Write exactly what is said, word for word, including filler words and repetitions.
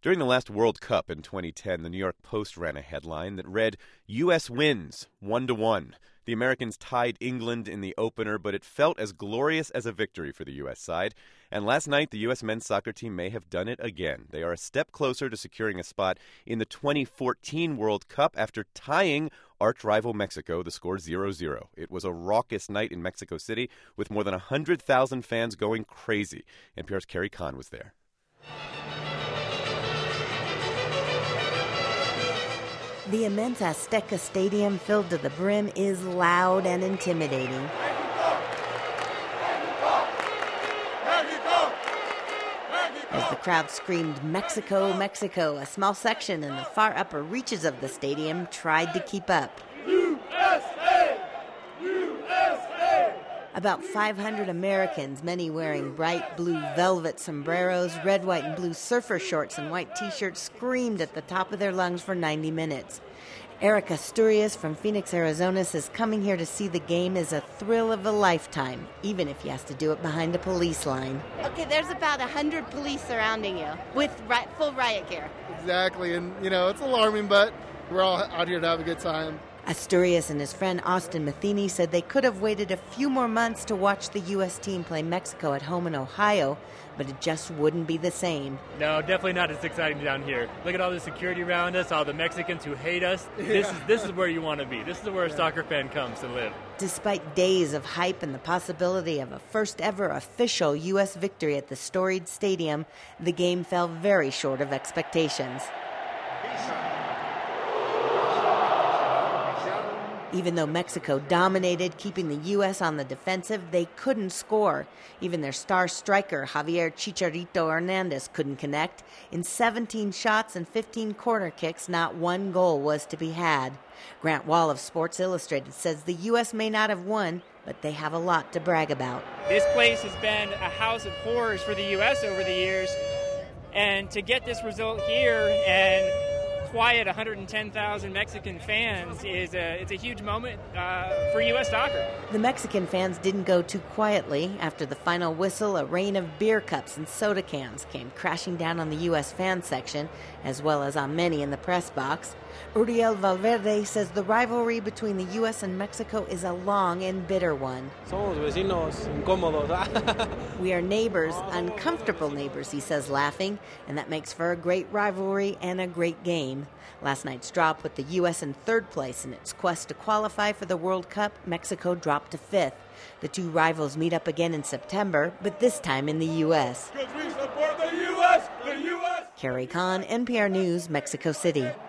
During the last World Cup in twenty ten, the New York Post ran a headline that read, U S wins, one to one. The Americans tied England in the opener, but it felt as glorious as a victory for the U S side. And last night, the U S men's soccer team may have done it again. They are a step closer to securing a spot in the twenty fourteen World Cup after tying arch-rival Mexico, the score zero zero. It was a raucous night in Mexico City with more than one hundred thousand fans going crazy. N P R's Carrie Kahn was there. The immense Azteca Stadium, filled to the brim, is loud and intimidating. As the crowd screamed, Mexico, Mexico, a small section in the far upper reaches of the stadium tried to keep up. U S A! U S A! About five hundred Americans, many wearing bright blue velvet sombreros, red, white, and blue surfer shorts and white T-shirts, screamed at the top of their lungs for ninety minutes. Eric Asturias from Phoenix, Arizona, says coming here to see the game is a thrill of a lifetime, even if he has to do it behind a police line. Okay, there's about one hundred police surrounding you with ri- full riot gear. Exactly, and, you know, it's alarming, but we're all out here to have a good time. Asturias and his friend Austin Matheny said they could have waited a few more months to watch the U S team play Mexico at home in Ohio, but it just wouldn't be the same. No, definitely not as exciting down here. Look at all the security around us, all the Mexicans who hate us. Yeah. This is this is where you want to be. This is where a soccer fan comes to live. Despite days of hype and the possibility of a first-ever official U S victory at the storied stadium, the game fell very short of expectations. Even though Mexico dominated, keeping the U S on the defensive, they couldn't score. Even their star striker, Javier Chicharito Hernandez, couldn't connect. In seventeen shots and fifteen corner kicks, not one goal was to be had. Grant Wall of Sports Illustrated says the U S may not have won, but they have a lot to brag about. This place has been a house of horrors for the U S over the years, and to get this result here and quiet one hundred ten thousand Mexican fans is a, it's a huge moment uh, for U S soccer. The Mexican fans didn't go too quietly. After the final whistle, a rain of beer cups and soda cans came crashing down on the U S fan section, as well as on many in the press box. Uriel Valverde says the rivalry between the U S and Mexico is a long and bitter one. Somos vecinos incómodos. We are neighbors, uncomfortable neighbors, he says, laughing, and that makes for a great rivalry and a great game. Last night's draw put the U S in third place in its quest to qualify for the World Cup. Mexico dropped to fifth. The two rivals meet up again in September, but this time in the U S. Because we support the U S, the U S. Carrie Kahn, N P R News, Mexico City.